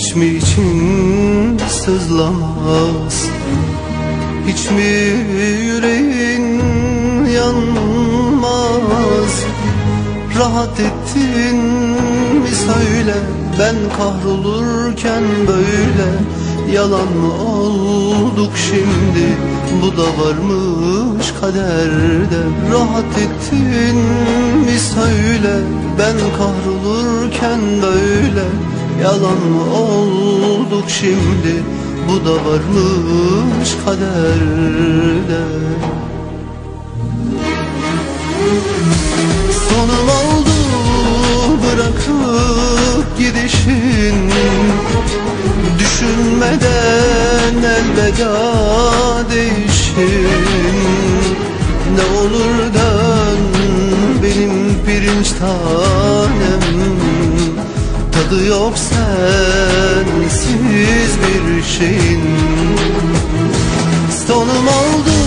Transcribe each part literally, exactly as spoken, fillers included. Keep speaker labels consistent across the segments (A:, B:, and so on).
A: Hiç mi için sızlamaz? Hiç mi yüreğin yanmaz? Rahat ettin mi söyle, ben kahrolurken böyle. Yalan mı olduk şimdi, bu da varmış kaderde. Rahat ettin mi söyle, ben kahrolurken böyle. Yalan mı olduk şimdi, bu da varmış kaderde. Sonum oldu bırakıp gidişin, düşünmeden elveda değişin. Ne olur dön benim pirinç tanem, tadı yok sensiz bir şeyin. Sonum oldu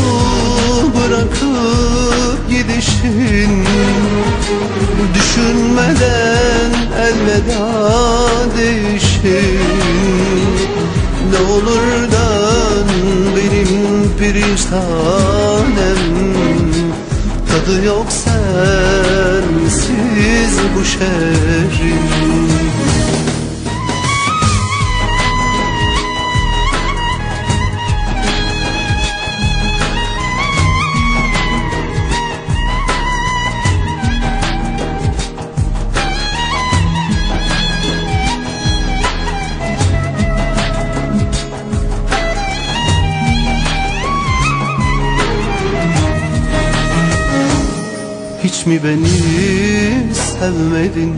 A: bırakıp gidişin, düşünmeden elveda değişin. Ne olur dön benim pirinç tanem, tadı yok sensiz bu şehrin. Hiç mi beni sevmedin?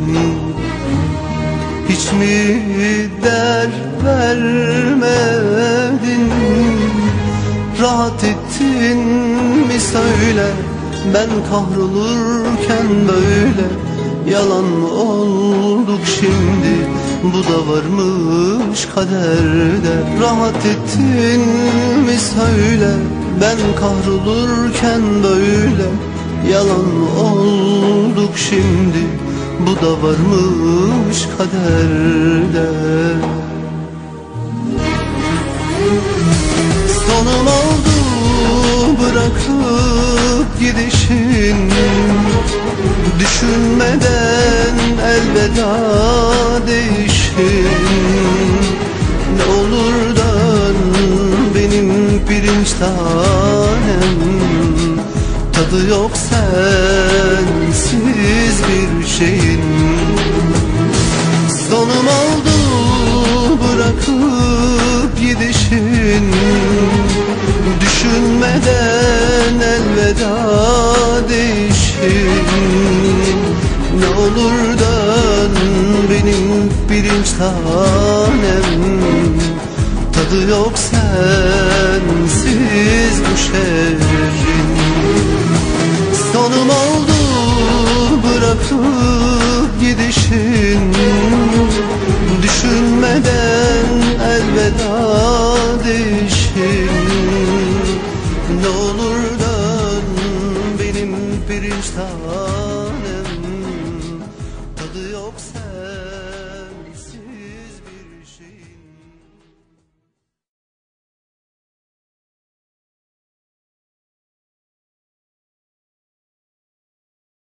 A: Hiç mi dert vermedin? Rahat ettin mi söyle, ben kahrolurken böyle. Yalan mı olduk şimdi, bu da varmış kaderde. Rahat ettin mi söyle, ben kahrolurken böyle. Yalan mı olduk şimdi, bu da varmış kaderde. Sonum oldu bırakıp gidişin, düşünmeden elveda değişin. Ne olur dön benim pirinç tanem, tadı yok sensiz bir şeyin. Sonum oldu bırakıp gidişin, düşünmeden elveda değişin. Ne olur dön benim pirinç tanem, tadı yok sensiz bu şehrin. Sonum oldu bırakıp gidişin, düşünmeden elveda değişin. Ne olur dön benim pirinç tanem,